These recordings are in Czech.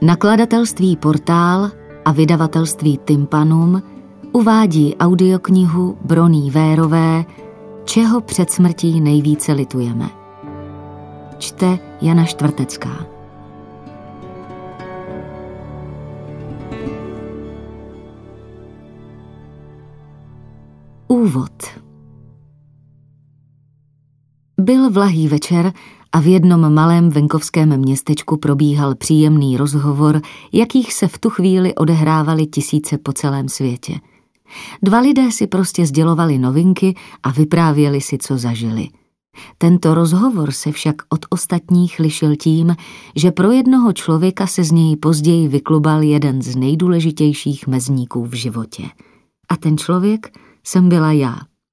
Nakladatelství Portál a vydavatelství Tympanum uvádí audioknihu Broní Vérové Čeho před smrtí nejvíce litujeme. Čte Jana Štvrtecká. Úvod. Byl vlahý večer a v jednom malém venkovském městečku probíhal příjemný rozhovor, jakých se v tu chvíli odehrávaly tisíce po celém světě. Dva lidé si prostě sdělovali novinky a vyprávěli si, co zažili. Tento rozhovor se však od ostatních lišil tím, že pro jednoho člověka se z něj později vyklubal jeden z nejdůležitějších mezníků v životě. A ten člověk jsem byla já.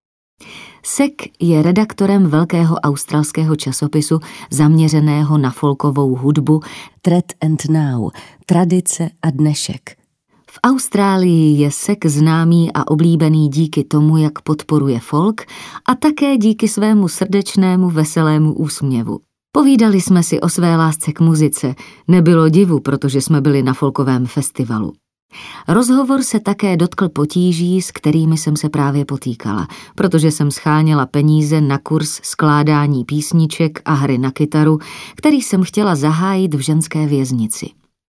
Sek je redaktorem velkého australského časopisu zaměřeného na folkovou hudbu Thread and Now, tradice a dnešek. V Austrálii je Sek známý a oblíbený díky tomu, jak podporuje folk a také díky svému srdečnému, veselému úsměvu. Povídali jsme si o své lásce k muzice, nebylo divu, protože jsme byli na folkovém festivalu. Rozhovor se také dotkl potíží, s kterými jsem se právě potýkala, protože jsem sháněla peníze na kurz skládání písniček a hry na kytaru, který jsem chtěla zahájit v ženské věznici.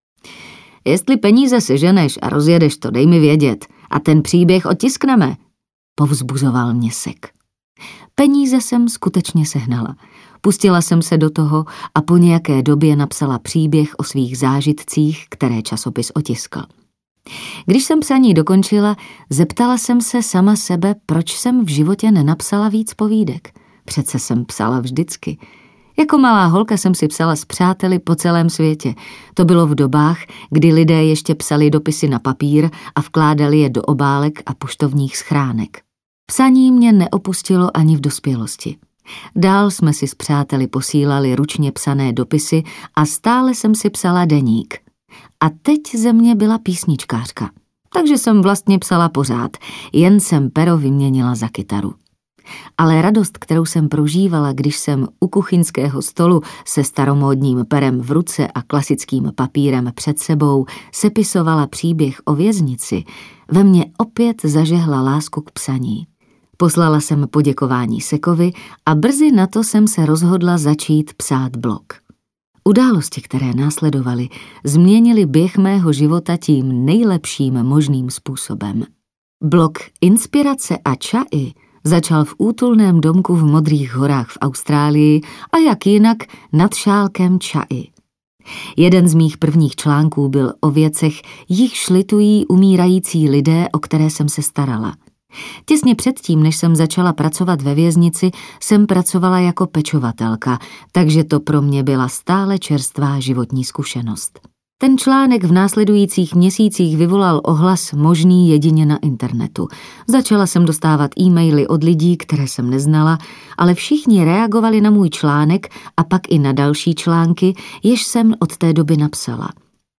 Jestli peníze seženeš a rozjedeš to, dej mi vědět a ten příběh otiskneme, povzbuzoval mě Sek. Peníze jsem skutečně sehnala. Pustila jsem se do toho a po nějaké době napsala příběh o svých zážitcích, které časopis otiskl. Když jsem psaní dokončila, zeptala jsem se sama sebe, proč jsem v životě nenapsala víc povídek. Přece jsem psala vždycky. Jako malá holka jsem si psala s přáteli po celém světě. To bylo v dobách, kdy lidé ještě psali dopisy na papír a vkládali je do obálek a poštovních schránek. Psaní mě neopustilo ani v dospělosti. Dál jsme si s přáteli posílali ručně psané dopisy a stále jsem si psala deník. A teď ze mě byla písničkářka. Takže jsem vlastně psala pořád, jen jsem pero vyměnila za kytaru. Ale radost, kterou jsem prožívala, když jsem u kuchyňského stolu se staromódním perem v ruce a klasickým papírem před sebou sepisovala příběh o věznici, ve mně opět zažehla lásku k psaní. Poslala jsem poděkování Sekovi a brzy na to jsem se rozhodla začít psát blog. Události, které následovaly, změnily běh mého života tím nejlepším možným způsobem. Blog Inspirace a čai začal v útulném domku v Modrých horách v Austrálii a jak jinak nad šálkem čai. Jeden z mých prvních článků byl o věcech, jichž litují umírající lidé, o které jsem se starala. Těsně předtím, než jsem začala pracovat ve věznici, jsem pracovala jako pečovatelka, takže to pro mě byla stále čerstvá životní zkušenost. Ten článek v následujících měsících vyvolal ohlas možný jedině na internetu. Začala jsem dostávat e-maily od lidí, které jsem neznala, ale všichni reagovali na můj článek a pak i na další články, jež jsem od té doby napsala.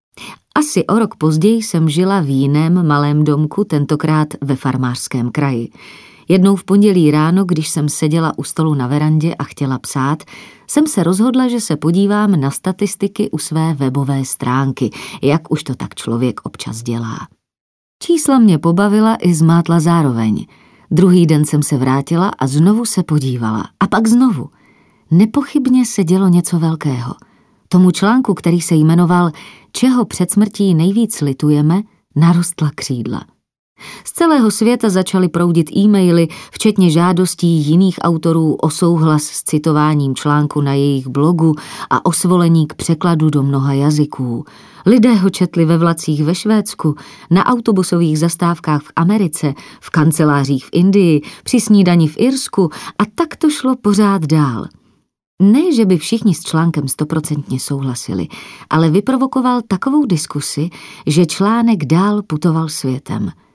Asi o rok později jsem žila v jiném malém domku, tentokrát ve farmářském kraji. Jednou v pondělí ráno, když jsem seděla u stolu na verandě a chtěla psát, jsem se rozhodla, že se podívám na statistiky u své webové stránky, jak už to tak člověk občas dělá. Čísla mě pobavila i zmátla zároveň. Druhý den jsem se vrátila a znovu se podívala. A pak znovu. Nepochybně se dělo něco velkého. Tomu článku, který se jmenoval Čeho před smrtí nejvíc litujeme, narostla křídla. Z celého světa začaly proudit e-maily, včetně žádostí jiných autorů o souhlas s citováním článku na jejich blogu a o svolení k překladu do mnoha jazyků. Lidé ho četli ve vlacích ve Švédsku, na autobusových zastávkách v Americe, v kancelářích v Indii, při snídani v Irsku a tak to šlo pořád dál. Ne, že by všichni s článkem 100% souhlasili, ale vyprovokoval takovou diskusi, že článek dál putoval světem.